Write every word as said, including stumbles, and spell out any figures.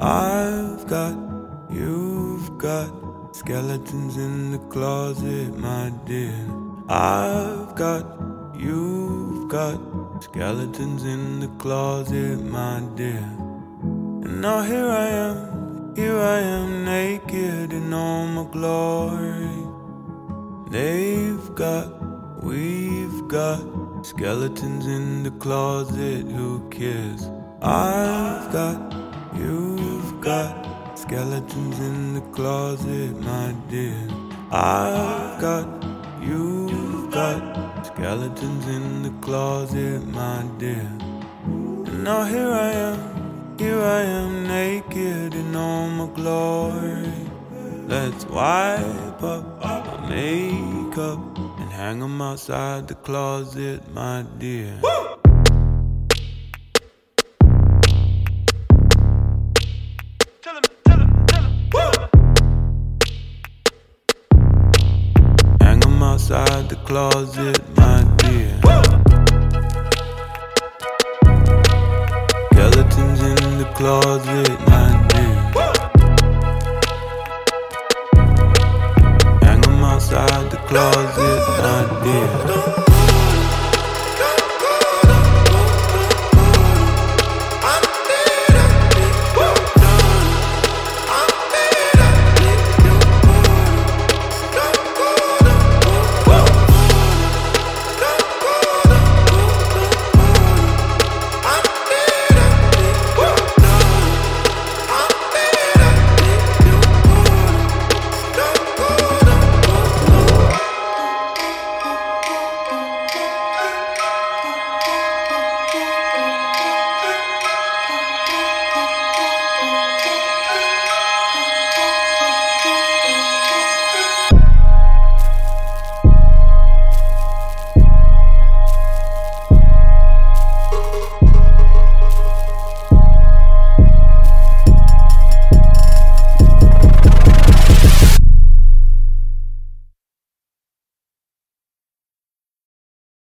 I've got, you've got skeletons in the closet, my dear. I've got, you've got skeletons in the closet, my dear. And now here I am, here I am naked in all my glory. They've got, we've got skeletons in the closet, who cares? I've got, you've got skeletons in the closet, my dear. I've got, you've got skeletons in the closet, my dear. And now here I am, here I am naked in all my glory. Let's wipe up my makeup and hang them outside the closet, my dear. Woo! Outside the closet, my dear. Skeletons in the closet, my dear. Hang 'em outside the closet, my dear.